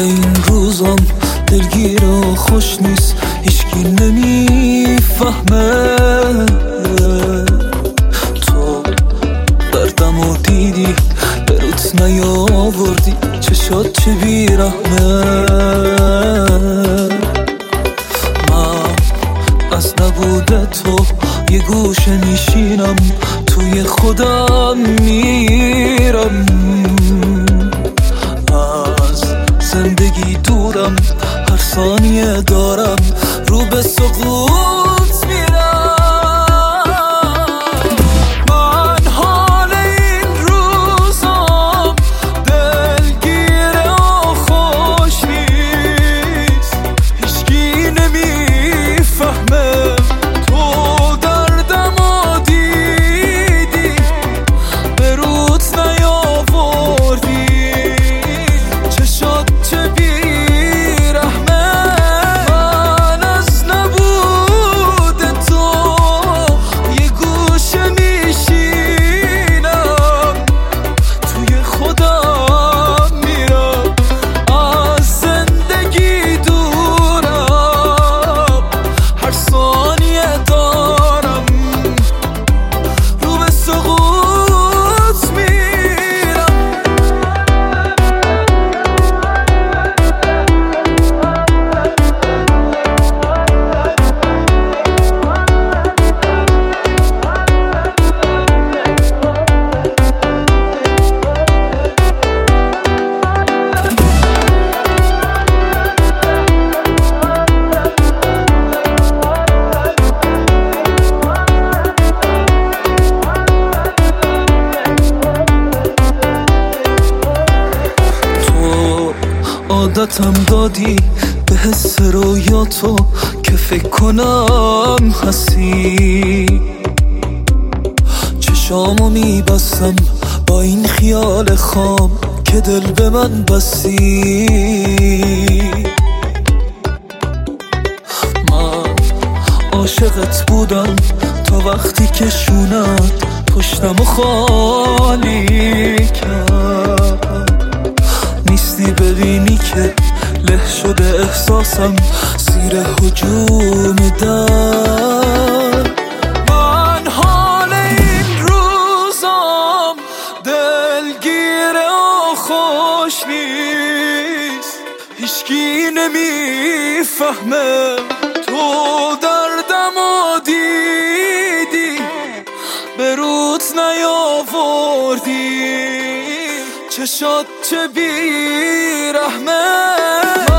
این روزم دلگیر و خوش نیست، هیچکی نمیفهمه. تو دردمو دیدی به روت نیاوردی، چشات چه بیرحمه. من از نبود تو یه گوشه میشینم، توی خودم میرم، از زندگی دورم، هر ثانیه دارم رو به سقوط میرم. من حال این روزم دلگیره و خوش نیست، هیچکی نمیفهمه. تو دردمو دیدی به روت نیاوردی، چشات چه بیرحمه. من از نبود تو یه گوشه میشینم، توی خودم میرم، از زندگی دورم، هر ثانیه دارم رو به سقوط میرم. تو عادتم دادی به حس رویاتو که فکر کنم هستی، چشامو میبستم با این خیال خام که دل به من بستی. من عاشقت بودم تا وقتی که شونت پشتمو خالی کرد، نیستی ببینی که له شده احساسم زیر هجوم در. من حال این روزم دلگیره و خوش نیست، هیچکی نمیفهمه. تو دردمو دیدی به روت نیاوردی، چشات چه بیرحمه.